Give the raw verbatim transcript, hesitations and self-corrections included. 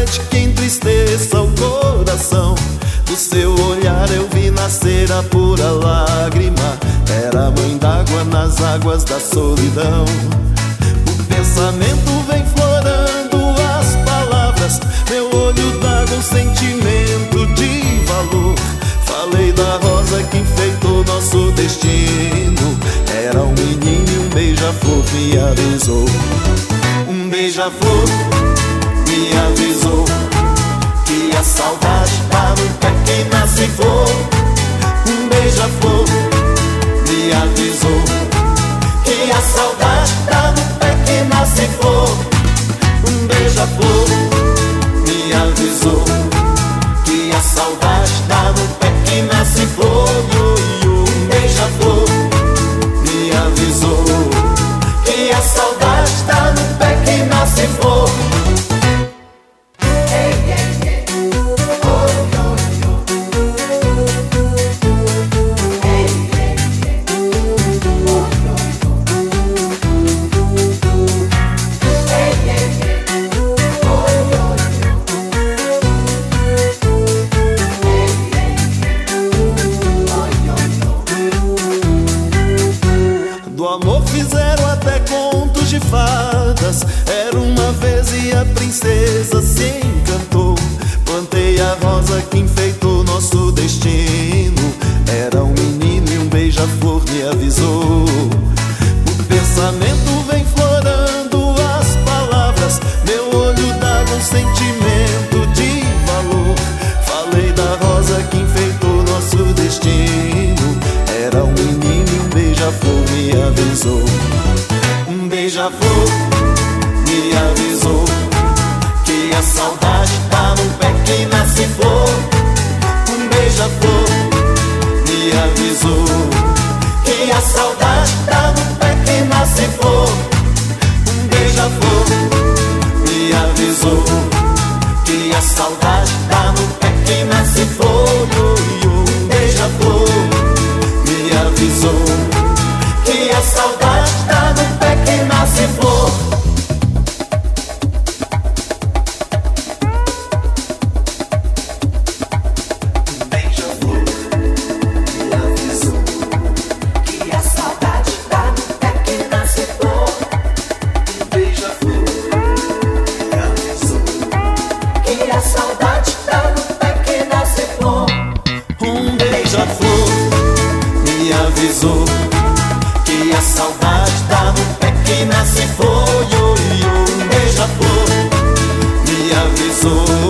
noite que entristeça o coração. Do seu olhar eu vi nascer a pura lágrima. Era a mãe d'água nas águas da solidão. O pensamento vem florando as palavras. Meu olho d'água, um sentimento de valor. Falei da rosa que enfeitou nosso destino. Era um menino e um beija-flor me avisou. Um beija-flor me avisou que a saudade tá no pé que nasce flor. Um beija-flor me avisou que a saudade tá no pé que nasce flor. Um beija-flor me avisou que a saudade tá no pé que nasce flor. Um beija-flor me avisou que a saudade tá no pé que nasce flor. Do amor fizeram até contos de fadas. Era uma vez e a princesa se encantou. Plantei a rosa que enfeitou nosso destino. Era um menino e um beija-flor me avisou. O pensamento vem florando as palavras. Meu olho d'água, um sentimento de valor. Falei da rosa que enfeitou nosso destino. Era um menino e um beija-flor me avisou. Um beija-flor me avisou que a saudade tá no pé que nasce flor. Um beija-flor me avisou que a saudade tá no pé que nasce flor. Um beija-flor me avisou que a saudade tá no pé que nasce flor. Um beija-flor me avisou que a saudade tá no pé que nasce flor. Um beija-flor me avisou que a saudade tá no pé que nasce flor. Um beija-flor me avisou que a saudade tá no pé que nasce flor. Um beija-flor me avisou que a saudade tá no pé que nasce flor. Um beija-flor me avisou